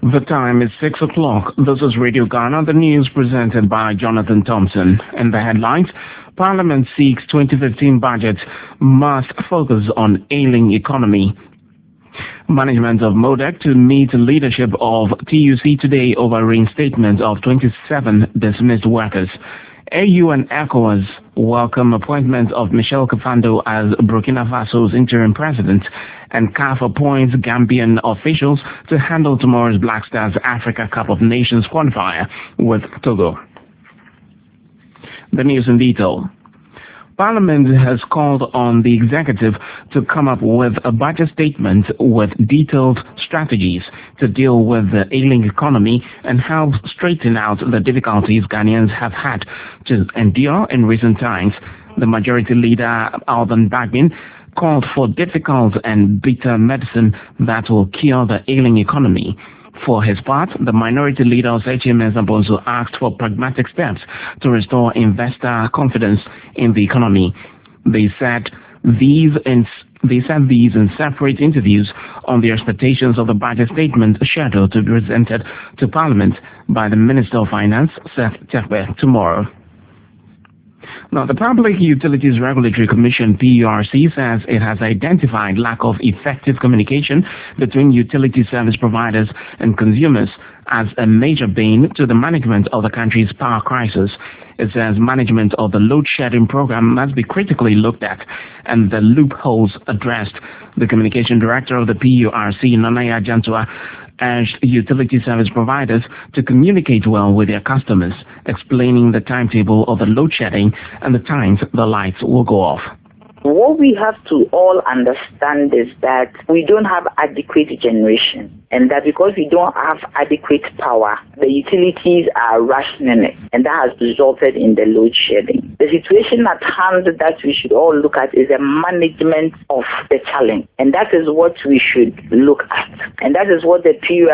The time is 6 o'clock. This is Radio Ghana, the news presented by Jonathan Thompson. In the headlines, Parliament seeks 2015 budget must focus on ailing economy. Management of MODEC to meet leadership of TUC today over reinstatement of 27 dismissed workers. AU and ECOWAS welcome appointment of Michel Kafando as Burkina Faso's interim president, and CAF appoints Gambian officials to handle tomorrow's Black Stars Africa Cup of Nations qualifier with Togo. The news in detail. Parliament has called on the executive to come up with a budget statement with detailed strategies to deal with the ailing economy and help straighten out the difficulties Ghanaians have had to endure in recent times. The majority leader, Alban Bagbin, called for difficult and bitter medicine that will cure the ailing economy. For his part, the minority leader Osei Bonsu asked for pragmatic steps to restore investor confidence in the economy. They said these in separate interviews on the expectations of the budget statement scheduled to be presented to Parliament by the Minister of Finance, Seth Terkper, tomorrow. Now, the Public Utilities Regulatory Commission, PURC, says it has identified lack of effective communication between utility service providers and consumers as a major bane to the management of the country's power crisis. It says management of the load shedding program must be critically looked at and the loopholes addressed. The communication director of the PURC, Nanaya Jantua, urged utility service providers to communicate well with their customers, explaining the timetable of the load shedding and the times the lights will go off. What we have to all understand is that we don't have adequate generation, and that because we don't have adequate power, the utilities are rationing it, and that has resulted in the load shedding. The situation at hand that we should all look at is the management of the challenge, and that is what we should look at. And that is what the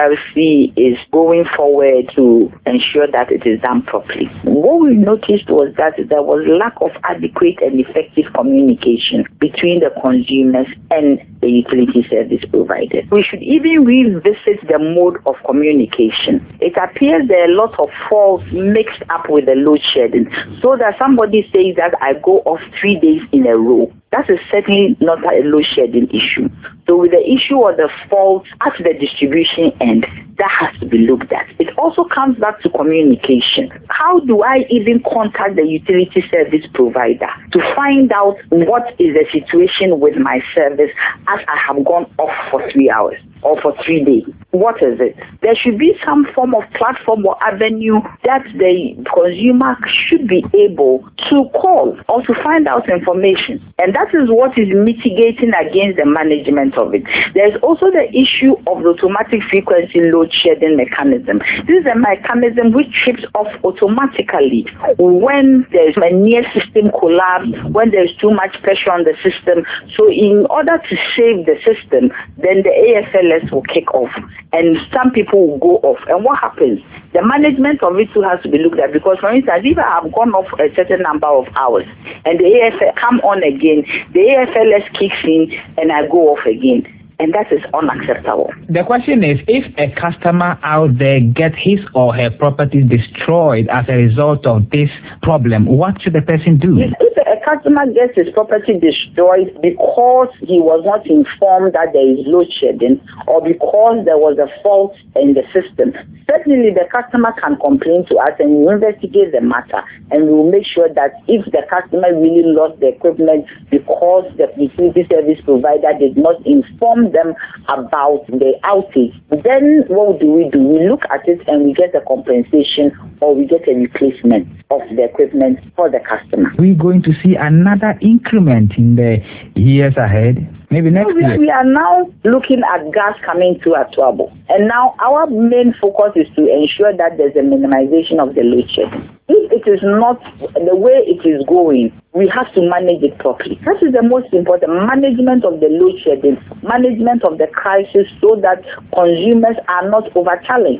PURC is going forward to ensure that it is done properly. What we noticed was that there was lack of adequate and effective communication between the consumers and the utility service providers. We should even revisit the mode of communication. It appears there are a lot of faults mixed up with the load shedding, so that somebody says that I go off 3 days in a row. That is certainly not a load shedding issue. So with the issue of the fault at the distribution end, that has to be looked at. It also comes back to communication. How do I even contact the utility service provider to find out what is the situation with my service as I have gone off for 3 hours or for 3 days? What is it? There should be some form of platform or avenue that the consumer should be able to call or to find out information. And that is what is mitigating against the management of it. There's also the issue of the automatic frequency load shedding mechanism. This is a mechanism which trips off automatically when there's a near system collapse, when there's too much pressure on the system. So in order to save the system, then the AFLS will kick off and some people will go off. And what happens? The management of it too has to be looked at, because for instance, if I have gone off a certain number of hours and the AFL come on again, the AFLS kicks in and I go off again. And that is unacceptable. The question is, if a customer out there gets his or her property destroyed as a result of this problem, what should the person do? If a customer gets his property destroyed because he was not informed that there is load shedding or because there was a fault in the system, certainly the customer can complain to us and we will investigate the matter, and we will make sure that if the customer really lost the equipment because the utility service provider did not inform them about the outage, then what do? We look at it and we get a compensation or we get a replacement of the equipment for the customer. We're going to see another increment in the years ahead. Maybe next year. We are now looking at gas coming to Atuabo. And now our main focus is to ensure that there's a minimization of the load shedding. If it is not the way it is going, we have to manage it properly. That is the most important. Management of the load shedding, management of the crisis, so that consumers are not over-challenged.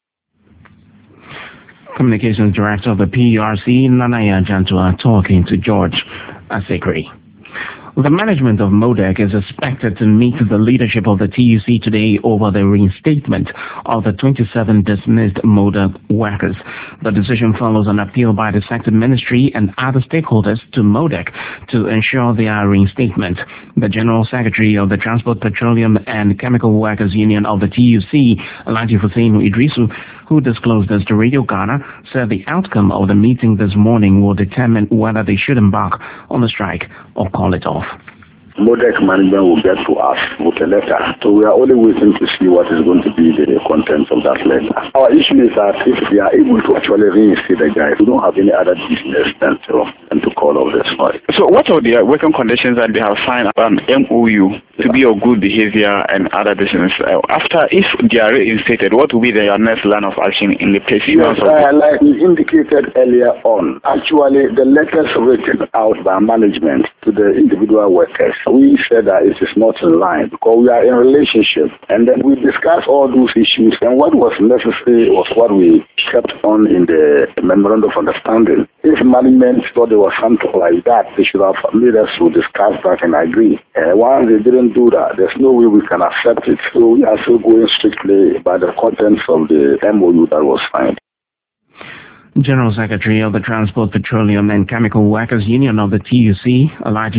Communications Director of the PURC, Nanaya Jantua, talking to George Asekri. The management of MODEC is expected to meet the leadership of the TUC today over the reinstatement of the 27 dismissed MODEC workers. The decision follows an appeal by the sector ministry and other stakeholders to MODEC to ensure their reinstatement. The General Secretary of the Transport, Petroleum and Chemical Workers Union of the TUC, Alhaji Hussein Idrisu, who disclosed this to Radio Ghana, said the outcome of the meeting this morning will determine whether they should embark on the strike or call it off. MODEC management will get to us with a letter. So we are only waiting to see what is going to be the contents of that letter. Our issue is that if they are able to actually reinstate the guys, we don't have any other business than to call off this fight. So what are the working conditions that they have signed an MOU to be of good behavior and other business? After, if they are reinstated, what will be their next line of action in the place? Yes, like we indicated earlier on, actually the letters written out by management to the individual workers, we said that it is not in line because we are in a relationship, and then we discussed all those issues, and what was necessary was what we kept on in the memorandum of understanding. If management thought there was something like that, they should have made us to discuss that and agree. Once they didn't do that, there's no way we can accept it. So we are still going strictly by the contents of the MOU that was signed. General Secretary of the Transport, Petroleum and Chemical Workers Union of the TUC, Alhaji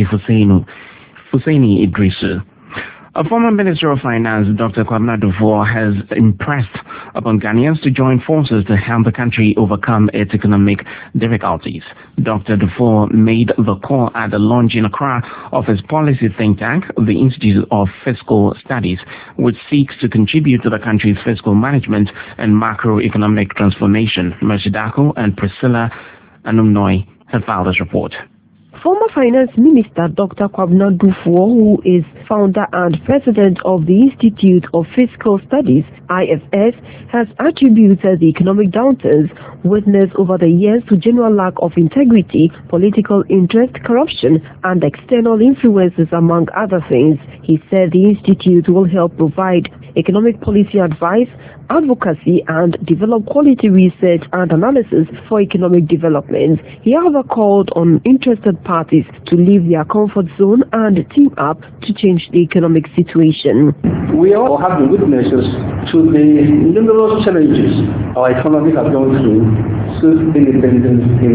Husseini Idrisu. A former Minister of Finance, Dr. Kwabena Duffuor, has impressed upon Ghanaians to join forces to help the country overcome its economic difficulties. Dr. Duffuor made the call at the launch in Accra of his policy think tank, the Institute of Fiscal Studies, which seeks to contribute to the country's fiscal management and macroeconomic transformation. Mercy Dako and Priscilla Anumnoi have filed this report. Former Finance Minister Dr. Kwabena Duffuor, who is founder and president of the Institute of Fiscal Studies, IFS, has attributed the economic downturns witnessed over the years to general lack of integrity, political interest, corruption, and external influences, among other things. He said the Institute will help provide economic policy advice, advocacy, and develop quality research and analysis for economic development. He however called on interested parties to leave their comfort zone and team up to change the economic situation. We all have been witnesses to the numerous challenges our economy has gone through since independence in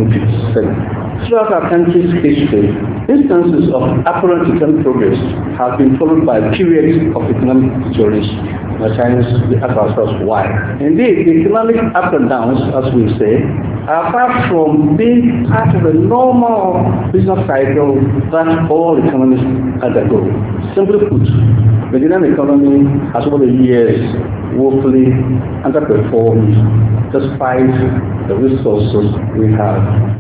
1957. Throughout our country's history, instances of apparent economic progress have been followed by periods of economic deterioration. At times, we ask ourselves why. Indeed, the economic ups and downs, as we say, are far from being part of a normal business cycle that all economists undergo. Simply put, the Ghanaian economy has over the years woefully underperformed despite the resources we have.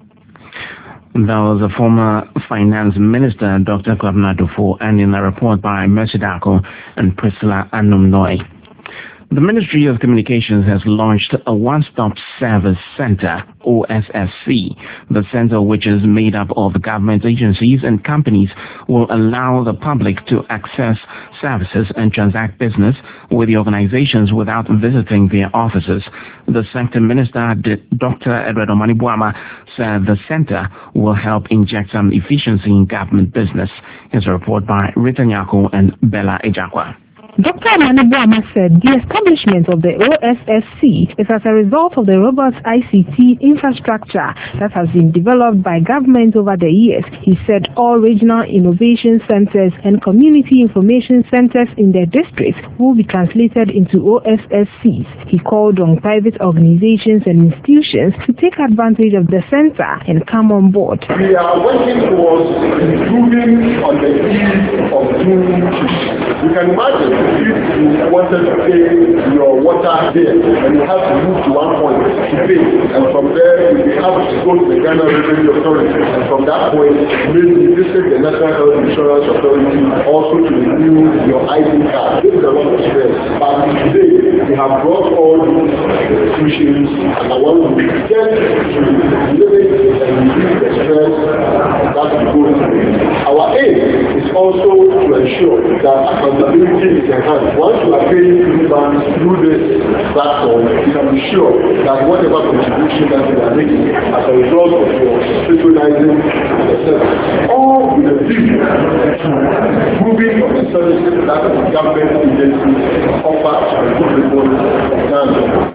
That was the former Finance Minister, Dr. Kwabena Duffuor, and in a report by Mercy Dako and Priscilla Anumnoi. The Ministry of Communications has launched a one-stop service center, OSSC. The center, which is made up of government agencies and companies, will allow the public to access services and transact business with the organizations without visiting their offices. The sector minister, Dr. Edward Omani Boama, said the center will help inject some efficiency in government business. Here's a report by Rita Nyako and Bella Ejakwa. Dr. Omani Boama said the establishment of the OSSC is as a result of the robust ICT infrastructure that has been developed by government over the years. He said all regional innovation centers and community information centers in their districts will be translated into OSSCs. He called on private organizations and institutions to take advantage of the center and come on board. We are working towards improving on the ease of doing things. You can imagine if you wanted to pay your water bill and you have to move to one point to pay, and from there you have to go to the Ghana Revenue Authority, and from that point maybe visit the National Health Insurance Authority also to renew your ID card. This is a lot of stress, but today we have brought all these institutions, and I want to get to limit and reduce the stress that we go through. Our aim is also to ensure that accountability is enhanced. Once you are paying banks through this platform, you can be sure that whatever contribution that you are making as a result of your patronizing the service, all with a view to improving of the services that the government agencies offer to the people of Ghana.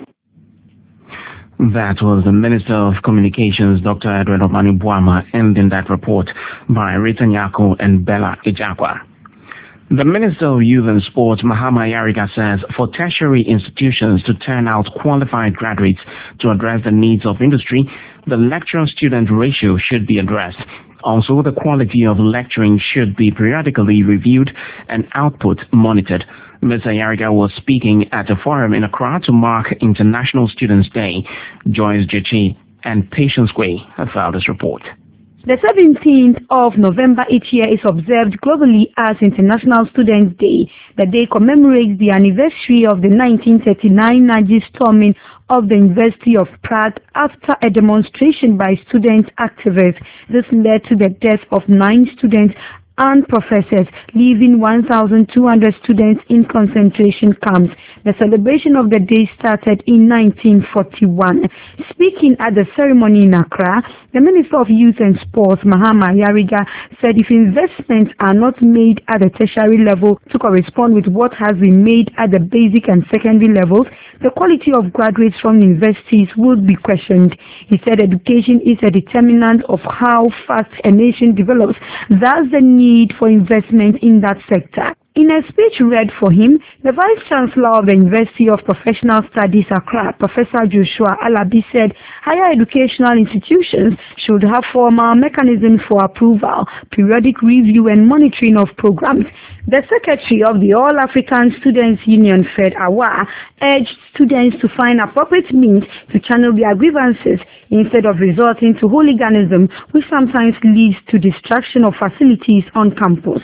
That was the Minister of Communications, Dr. Edward Omani Boama, ending that report by Rita Nyako and Bella Ijakwa. The Minister of Youth and Sports, Mahama Yariga, says for tertiary institutions to turn out qualified graduates to address the needs of industry, the lecturer-student ratio should be addressed. Also, the quality of lecturing should be periodically reviewed and output monitored. Mr. Yariga was speaking at a forum in Accra to mark International Students' Day. Joyce Jechi and Patience Quay have filed this report. The 17th of November each year is observed globally as International Students' Day. The day commemorates the anniversary of the 1939 Nazi storming of the University of Prague after a demonstration by student activists. This led to the death of 9 students and professors, leaving 1,200 students in concentration camps. The celebration of the day started in 1941. Speaking at the ceremony in Accra, the Minister of Youth and Sports, Mahama Yariga, said if investments are not made at the tertiary level to correspond with what has been made at the basic and secondary levels, the quality of graduates from universities would be questioned. He said education is a determinant of how fast a nation develops. Thus, the need for investment in that sector. In a speech read for him, the Vice-Chancellor of the University of Professional Studies, Accra, Professor Joshua Alabi, said higher educational institutions should have formal mechanisms for approval, periodic review and monitoring of programs. The Secretary of the All-African Students' Union, Fred Awa, urged students to find appropriate means to channel their grievances instead of resorting to hooliganism, which sometimes leads to destruction of facilities on campus.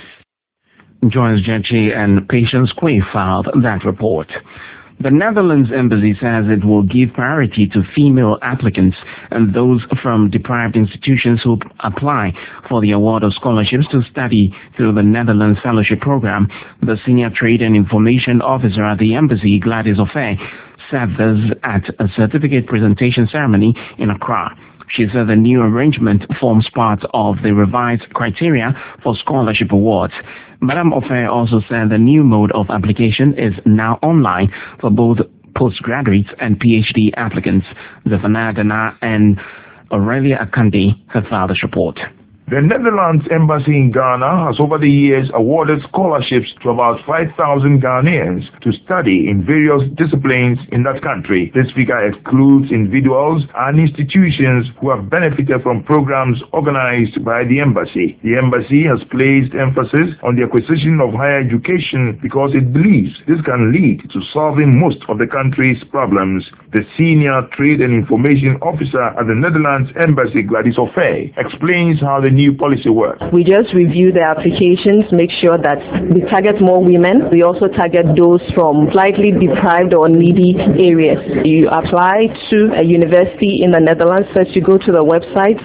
Joyce Jechi and Patience Quay filed that report. The Netherlands Embassy says it will give priority to female applicants and those from deprived institutions who apply for the award of scholarships to study through the Netherlands Fellowship Program. The Senior Trade and Information Officer at the Embassy, Gladys Ofe, said this at a certificate presentation ceremony in Accra. She said the new arrangement forms part of the revised criteria for scholarship awards. Madame Ofe also said the new mode of application is now online for both postgraduates and PhD applicants. Zafana Dana and Aurelia Akande have filed this report. The Netherlands Embassy in Ghana has over the years awarded scholarships to about 5,000 Ghanaians to study in various disciplines in that country. This figure excludes individuals and institutions who have benefited from programs organized by the Embassy. The Embassy has placed emphasis on the acquisition of higher education because it believes this can lead to solving most of the country's problems. The Senior Trade and Information Officer at the Netherlands Embassy, Gladys Ofe, explains how the new policy works. We just review the applications, make sure that we target more women. We also target those from slightly deprived or needy areas. You apply to a university in the Netherlands, first you go to the website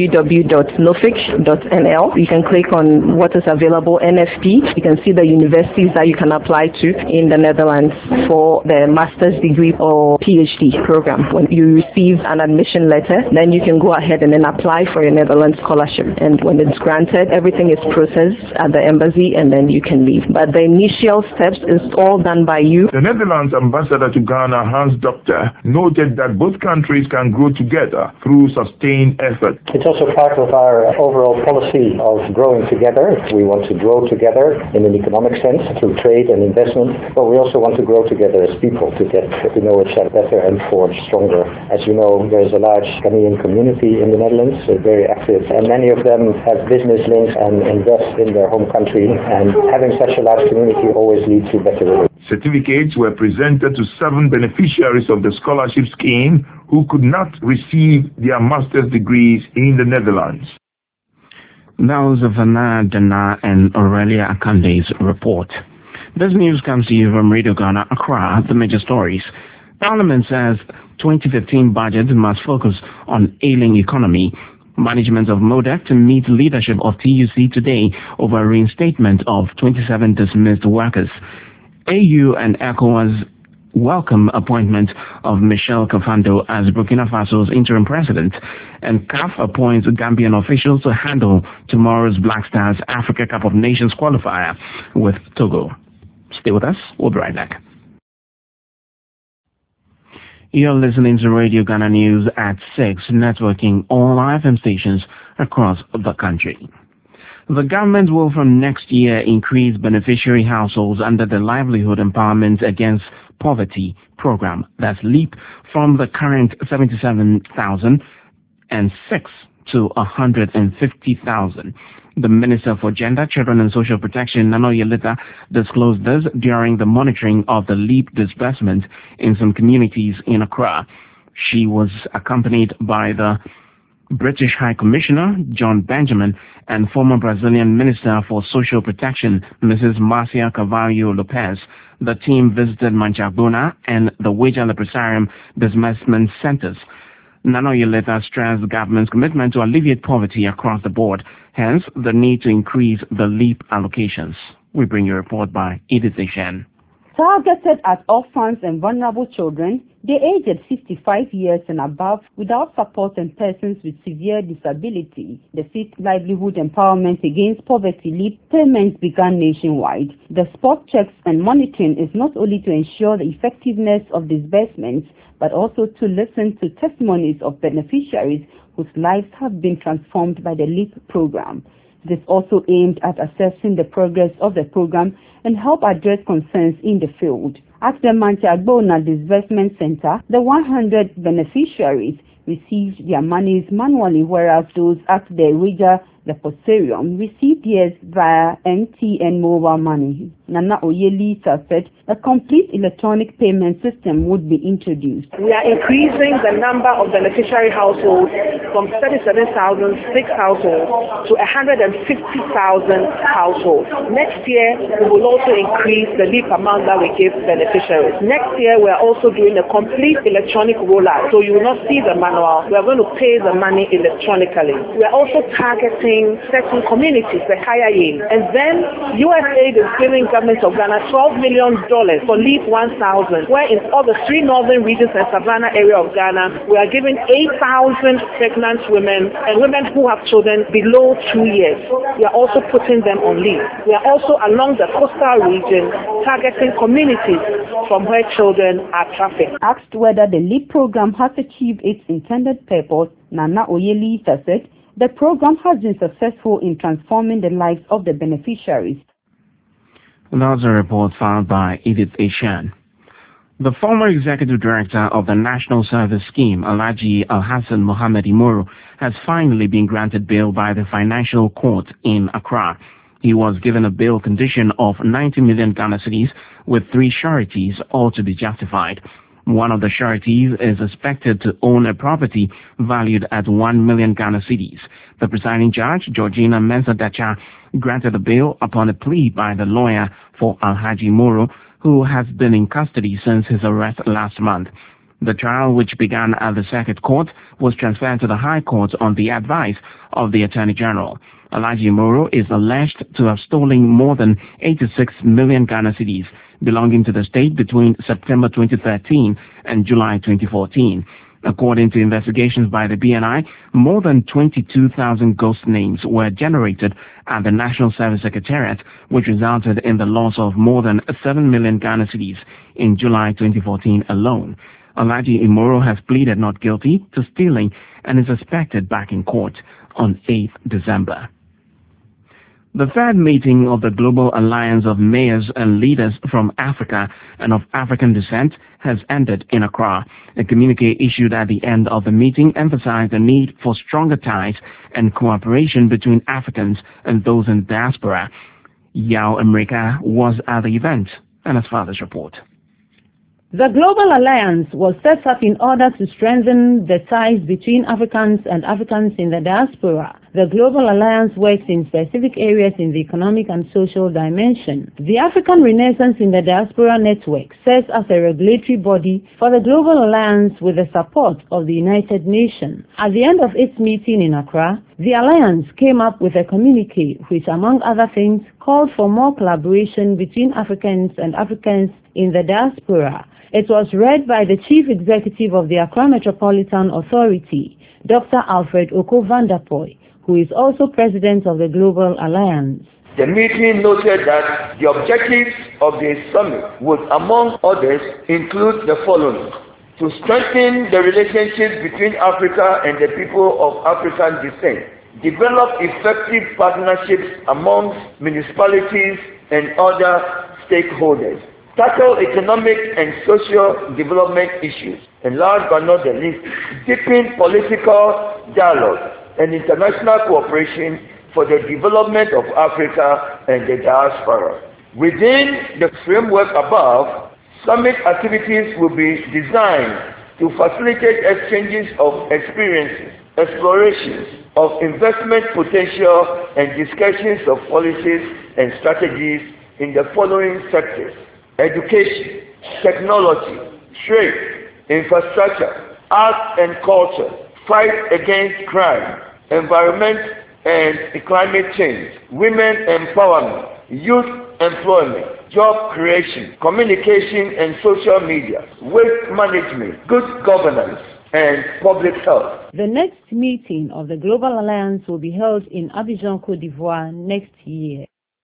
www.nofic.nl. You can click on what is available, NFP. You can see the universities that you can apply to in the Netherlands for the master's degree or PhD program. When you receive an admission letter, then you can go ahead and then apply for your Netherlands scholarship. And when it's granted, everything is processed at the embassy and then you can leave. But the initial steps is all done by you. The Netherlands ambassador to Ghana, Hans Doctor, noted that both countries can grow together through sustained effort. It's also part of our overall policy of growing together. We want to grow together in an economic sense through trade and investment, but we also want to grow together as people to get to know each other better and forge stronger. As you know, there's a large Ghanaian community in the Netherlands, very active, and many of them have business links and invest in their home country, and having such a large community always leads to better results. Certificates were presented to 7 beneficiaries of the scholarship scheme who could not receive their master's degrees in the Netherlands. That was Zafana Dana and Aurelia Akande's report. This news comes to you from Radio Ghana, Accra. The major stories. Parliament says 2015 budget must focus on ailing economy. Management of MODEC to meet leadership of TUC today over reinstatement of 27 dismissed workers. AU and ECOWAS welcome appointment of Michel Kafando as Burkina Faso's interim president, and CAF appoints Gambian officials to handle tomorrow's Black Stars Africa Cup of Nations qualifier with Togo. Stay with us, we'll be right back. You're listening to Radio Ghana News at 6, networking all FM stations across the country. The government will from next year increase beneficiary households under the Livelihood Empowerment Against Poverty program, that's LEAP, from the current 77,006 to 150,000. The Minister for Gender, Children and Social Protection, Nano Yelita, disclosed this during the monitoring of the LEAP disbursement in some communities in Accra. She was accompanied by the British High Commissioner, John Benjamin, and former Brazilian Minister for Social Protection, Mrs. Marcia Carvalho Lopez. The team visited Manchagbona and the Weja Leprosarium disbursement centers. Nano Yelita stressed the government's commitment to alleviate poverty across the board, hence the need to increase the LEAP allocations. We bring you a report by Edith Eshen. Targeted at orphans and vulnerable children, they aged 65 years and above without support, and persons with severe disability. The 5th Livelihood Empowerment Against Poverty LEAP payments began nationwide. The spot checks and monitoring is not only to ensure the effectiveness of disbursements, but also to listen to testimonies of beneficiaries whose lives have been transformed by the LEAP program. It is also aimed at assessing the progress of the program and help address concerns in the field. At the Manchagbona Disbursement Center, the 100 beneficiaries received their monies manually, whereas those at the Weja Leprosarium received theirs via MTN mobile money. Nana Oyelita said a complete electronic payment system would be introduced. We are increasing the number of beneficiary households from 37,006 households to 150,000 households. Next year, we will also increase the LEAP amount that we give beneficiaries. Next year, we are also doing a complete electronic rollout, so you will not see the manual. We are going to pay the money electronically. We are also targeting certain communities, the higher yield. And then USAID is giving government of Ghana $12 million for LEAP 1000, where in all the 3 northern regions and Savannah area of Ghana, we are giving 8,000 pregnant women and women who have children below 2 years. We are also putting them on LEAP. We are also along the coastal region targeting communities from where children are trafficked. Asked whether the LEAP program has achieved its intended purpose, Nana Oyelita said the program has been successful in transforming the lives of the beneficiaries. That's a report filed by Edith Eshan. The former executive director of the National Service Scheme, Alhaji Alhassan Mohammed Imoro, has finally been granted bail by the Financial Court in Accra. He was given a bail condition of 90 million Ghana cedis with 3 sureties, all to be justified. One of the sureties is expected to own a property valued at 1 million Ghana cedis. The presiding judge, Georgina Mensah-Dacha, granted the bail upon a plea by the lawyer for Alhaji Moro, who has been in custody since his arrest last month. The trial, which began at the Circuit Court, was transferred to the High Court on the advice of the Attorney General. Alhaji Moro is alleged to have stolen more than 86 million Ghana cedis belonging to the state between September 2013 and July 2014. According to investigations by the BNI, more than 22,000 ghost names were generated at the National Service Secretariat, which resulted in the loss of more than 7 million Ghana cedis in July 2014 alone. Alhaji Imoro has pleaded not guilty to stealing and is expected back in court on 8th December. The third meeting of the Global Alliance of Mayors and Leaders from Africa and of African Descent has ended in Accra. A communique issued at the end of the meeting emphasized the need for stronger ties and cooperation between Africans and those in diaspora. Yao America was at the event, and as follows report. The Global Alliance was set up in order to strengthen the ties between Africans and Africans in the diaspora. The The Global Alliance works in specific areas in the economic and social dimension. The African Renaissance in the Diaspora Network serves as a regulatory body for the Global Alliance with the support of the United Nations. At the end of its meeting in Accra, the Alliance came up with a communique which, among other things, called for more collaboration between Africans and Africans in the diaspora. It was read by the Chief Executive of the Accra Metropolitan Authority, Dr. Alfred Oko Vanderpoy, who is also President of the Global Alliance. The meeting noted that the objectives of the summit would, among others, include the following: to strengthen the relationships between Africa and the people of African descent, develop effective partnerships amongst municipalities and other stakeholders, tackle economic and social development issues, and last but not the least, deepen political dialogue and international cooperation for the development of Africa and the diaspora. Within the framework above, summit activities will be designed to facilitate exchanges of experiences, explorations of investment potential, and discussions of policies and strategies in the following sectors: education, technology, trade, infrastructure, art and culture, fight against crime, environment and climate change, women empowerment, youth employment, job creation, communication and social media, waste management, good governance, and public health. The next meeting of the Global Alliance will be held in Abidjan, Côte d'Ivoire next year.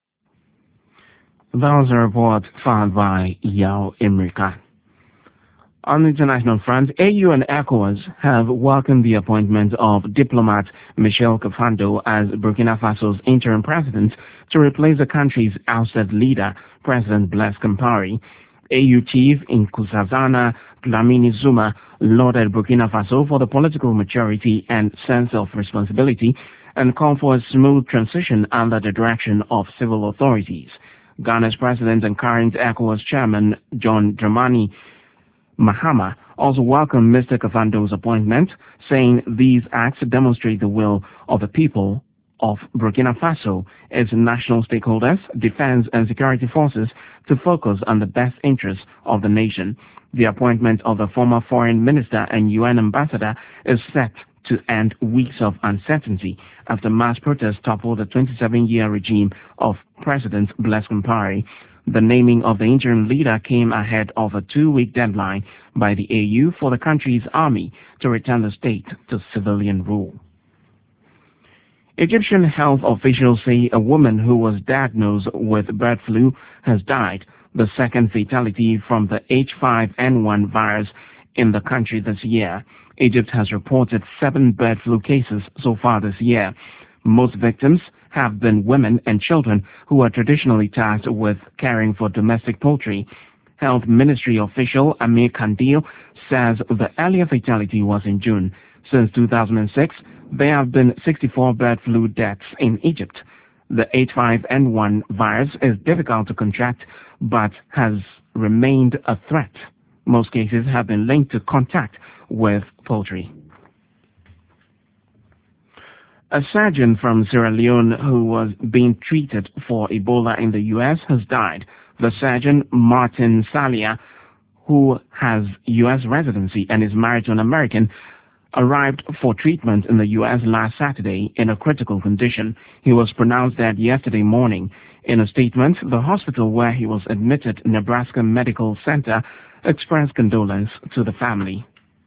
That was a report filed by Yao Imrika. On the international front, AU and ECOWAS have welcomed the appointment of diplomat Michel Kafando as Burkina Faso's interim president to replace the country's ousted leader, President Blaise Compaoré. AU chief Nkosazana Dlamini Zuma lauded Burkina Faso for the political maturity and sense of responsibility and called for a smooth transition under the direction of civil authorities. Ghana's president and current ECOWAS chairman, John Dramani Mahama, also welcomed Mr. Kafando's appointment, saying these acts demonstrate the will of the people of Burkina Faso, its national stakeholders, defense and security forces to focus on the best interests of the nation. The appointment of the former foreign minister and UN ambassador is set to end weeks of uncertainty after mass protests toppled the 27-year regime of President Blaise Compaoré. The naming of the interim leader came ahead of a 2-week deadline by the AU for the country's army to return the state to civilian rule. Egyptian health officials say a woman who was diagnosed with bird flu has died, the second fatality from the H5N1 virus in the country this year. Egypt has reported 7 bird flu cases so far this year. Most victims have been women and children who are traditionally tasked with caring for domestic poultry. Health Ministry official Amir Kandil says the earlier fatality was in June. Since 2006, there have been 64 bird flu deaths in Egypt. The H5N1 virus is difficult to contract but has remained a threat. Most cases have been linked to contact with poultry. A surgeon from Sierra Leone who was being treated for Ebola in the U.S. has died. The surgeon, Martin Salia, who has U.S. residency and is married to an American, arrived for treatment in the U.S. last Saturday in a critical condition. He was pronounced dead yesterday morning. In a statement, the hospital where he was admitted, Nebraska Medical Center, expressed condolence to the family.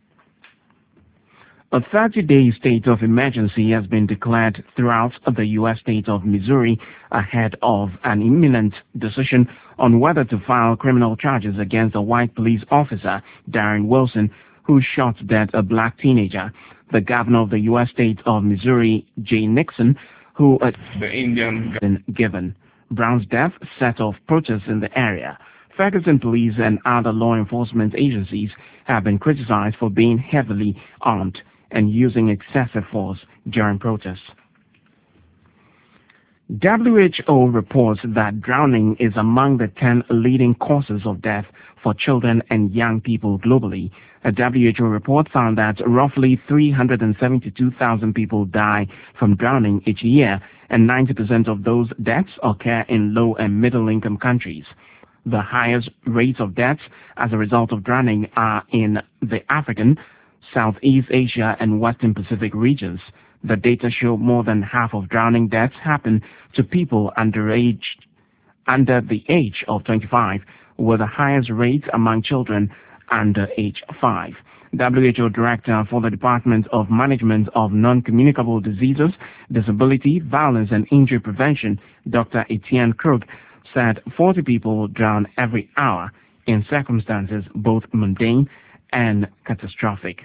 A 30-day state of emergency has been declared throughout the U.S. state of Missouri ahead of an imminent decision on whether to file criminal charges against a white police officer, Darren Wilson, who shot dead a black teenager. The governor of the U.S. state of Missouri, Jay Nixon, who the Indian been given. Brown's death set off protests in the area. Ferguson police and other law enforcement agencies have been criticized for being heavily armed and using excessive force during protests. WHO reports that drowning is among the 10 leading causes of death for children and young people globally. A WHO report found that roughly 372,000 people die from drowning each year, and 90% of those deaths occur in low and middle-income countries. The highest rates of deaths as a result of drowning are in the African, Southeast Asia, and Western Pacific regions. The data show more than half of drowning deaths happen to people under the age of 25, with the highest rates among children under age 5. WHO Director for the Department of Management of Non-Communicable Diseases, Disability, Violence and Injury Prevention, Dr. Etienne Krug, said 40 people drown every hour in circumstances both mundane and catastrophic.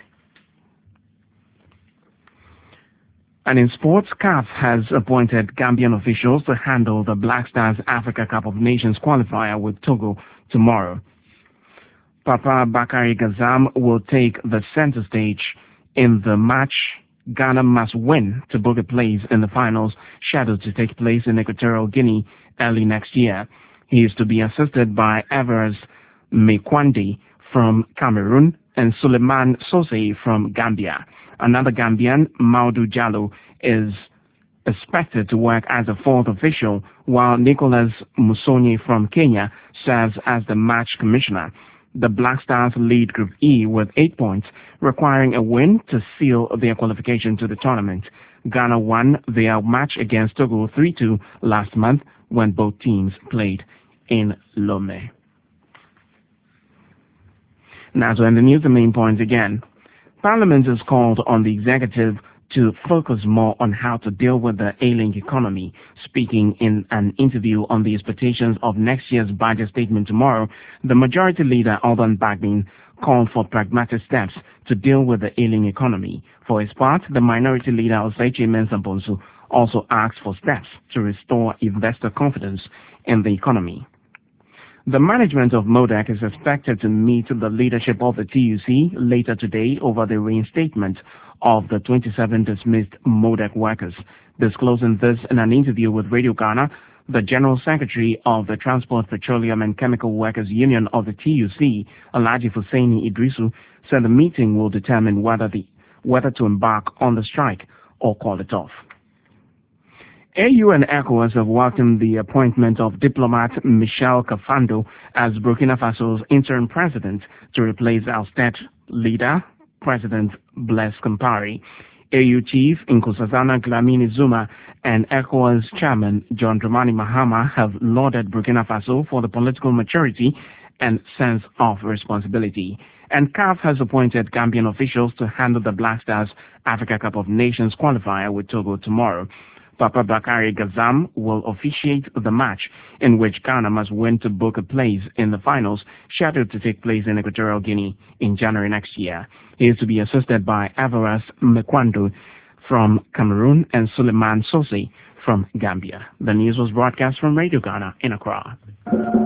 And in sports, CAF has appointed Gambian officials to handle the Black Stars Africa Cup of Nations qualifier with Togo tomorrow. Papa Bakari Gazam will take the center stage in the match Ghana must win to book a place in the finals scheduled to take place in Equatorial Guinea early next year. He is to be assisted by Everest Mekwandi from Cameroon and Suleiman Sose from Gambia. Another Gambian, Maudu Jallo, is expected to work as a fourth official, while Nicholas Musonyi from Kenya serves as the match commissioner. The Black Stars lead Group E with 8 points, requiring a win to seal their qualification to the tournament. Ghana won their match against Togo 3-2 last month when both teams played in Lomé. Now to end the news, the main points again. Parliament has called on the executive to focus more on how to deal with the ailing economy. Speaking in an interview on the expectations of next year's budget statement tomorrow, the majority leader, Alban Bagbin, called for pragmatic steps to deal with the ailing economy. For his part, the minority leader, Oseiche Mensah Bonsu, also asked for steps to restore investor confidence in the economy. The management of MODEC is expected to meet the leadership of the TUC later today over the reinstatement of the 27 dismissed MODEC workers. Disclosing this in an interview with Radio Ghana, the General Secretary of the Transport, Petroleum and Chemical Workers Union of the TUC, Alhaji Hussaini Idrisu, said the meeting will determine whether to embark on the strike or call it off. AU and ECOWAS have welcomed the appointment of diplomat Michel Kafando as Burkina Faso's interim president to replace ousted leader, President Blaise Compaoré. AU Chief Nkosazana Dlamini Zuma and ECOWAS Chairman John Dramani Mahama have lauded Burkina Faso for the political maturity and sense of responsibility. And CAF has appointed Gambian officials to handle the Black Stars Africa Cup of Nations qualifier with Togo tomorrow. Papa Bakari Gazam will officiate the match in which Ghana must win to book a place in the finals scheduled to take place in Equatorial Guinea in January next year. He is to be assisted by Everest Mekwandi from Cameroon and Suleiman Sose from Gambia. The news was broadcast from Radio Ghana in Accra.